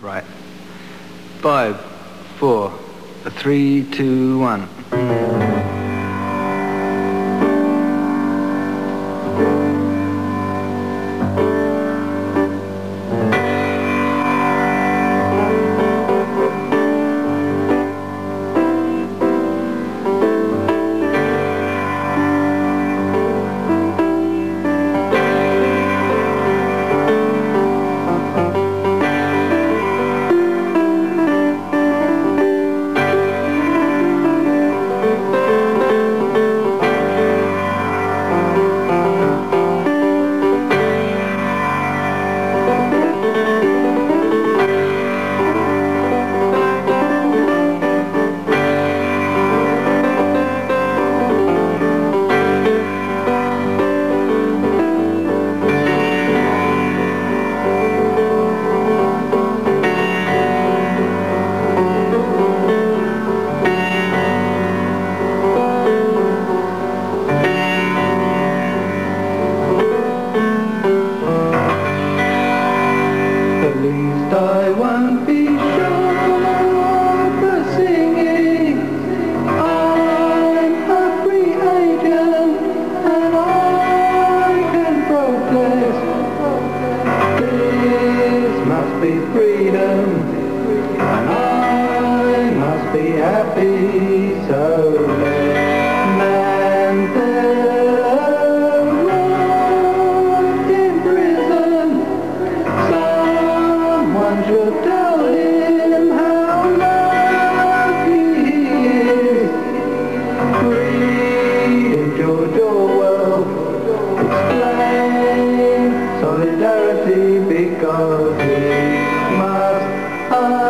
Right. 5, 4, 3, 2, 1. I won't be sure for singing. I'm a free agent and I can protest. This must be freedom and I must be happy, so let Mandela rot in prison. Someone should tell him how lucky he is. Read in George Orwell, explain solidarity because he must